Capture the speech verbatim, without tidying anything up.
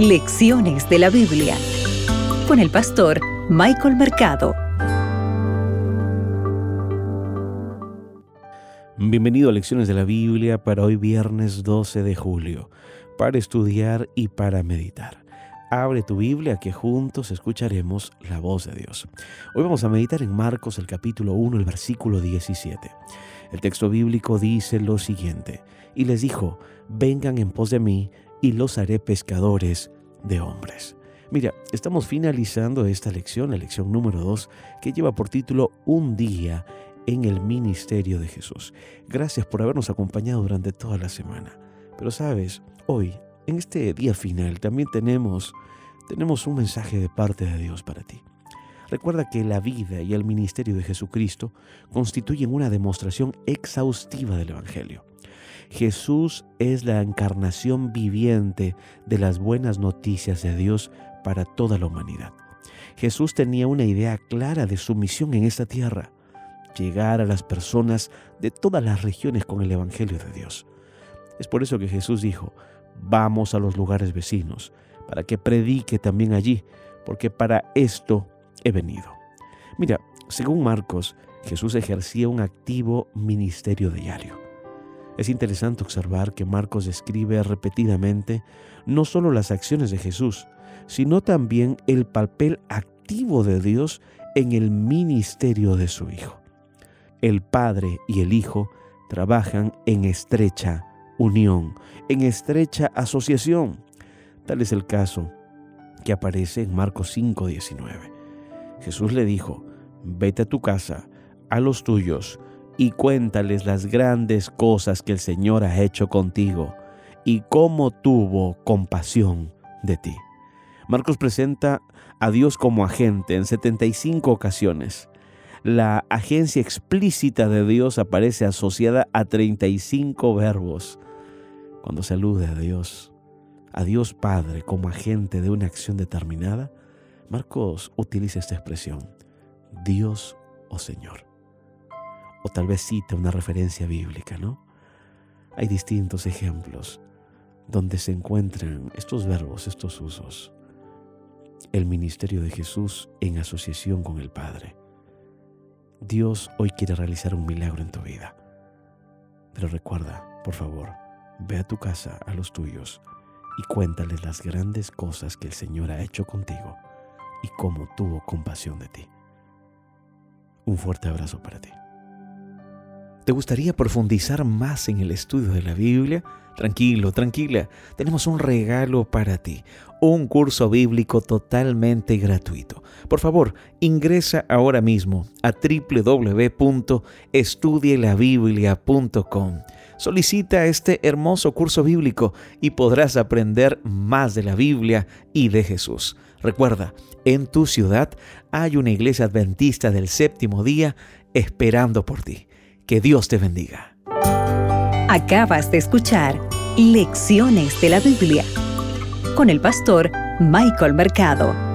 Lecciones de la Biblia con el pastor Michael Mercado. Bienvenido a Lecciones de la Biblia para hoy viernes doce de julio, para estudiar y para meditar. Abre tu Biblia que juntos escucharemos la voz de Dios. Hoy vamos a meditar en Marcos el capítulo uno, el versículo diecisiete. El texto bíblico dice lo siguiente: y les dijo, vengan en pos de mí y los haré pescadores de hombres. Mira, estamos finalizando esta lección, la lección número dos, que lleva por título Un día en el ministerio de Jesús. Gracias por habernos acompañado durante toda la semana. Pero sabes, hoy, en este día final, también tenemos, tenemos un mensaje de parte de Dios para ti. Recuerda que la vida y el ministerio de Jesucristo constituyen una demostración exhaustiva del Evangelio. Jesús es la encarnación viviente de las buenas noticias de Dios para toda la humanidad. Jesús tenía una idea clara de su misión en esta tierra: llegar a las personas de todas las regiones con el Evangelio de Dios. Es por eso que Jesús dijo, vamos a los lugares vecinos, para que predique también allí, porque para esto he venido. Mira, según Marcos, Jesús ejercía un activo ministerio diario. Es interesante observar que Marcos describe repetidamente no solo las acciones de Jesús, sino también el papel activo de Dios en el ministerio de su Hijo. El Padre y el Hijo trabajan en estrecha unión, en estrecha asociación. Tal es el caso que aparece en Marcos cinco diecinueve. Jesús le dijo, vete a tu casa, a los tuyos, y cuéntales las grandes cosas que el Señor ha hecho contigo y cómo tuvo compasión de ti. Marcos presenta a Dios como agente en setenta y cinco ocasiones. La agencia explícita de Dios aparece asociada a treinta y cinco verbos. Cuando se alude a Dios, a Dios Padre como agente de una acción determinada, Marcos utiliza esta expresión, Dios o Señor. O tal vez cita una referencia bíblica, ¿no? Hay distintos ejemplos donde se encuentran estos verbos, estos usos. El ministerio de Jesús en asociación con el Padre. Dios hoy quiere realizar un milagro en tu vida. Pero recuerda, por favor, ve a tu casa, a los tuyos, y cuéntales las grandes cosas que el Señor ha hecho contigo y cómo tuvo compasión de ti. Un fuerte abrazo para ti. ¿Te gustaría profundizar más en el estudio de la Biblia? Tranquilo, tranquila, tenemos un regalo para ti, un curso bíblico totalmente gratuito. Por favor, ingresa ahora mismo a doble u doble u doble u punto estudie la biblia punto com. Solicita este hermoso curso bíblico y podrás aprender más de la Biblia y de Jesús. Recuerda, en tu ciudad hay una iglesia adventista del séptimo día esperando por ti. Que Dios te bendiga. Acabas de escuchar Lecciones de la Biblia con el pastor Michael Mercado.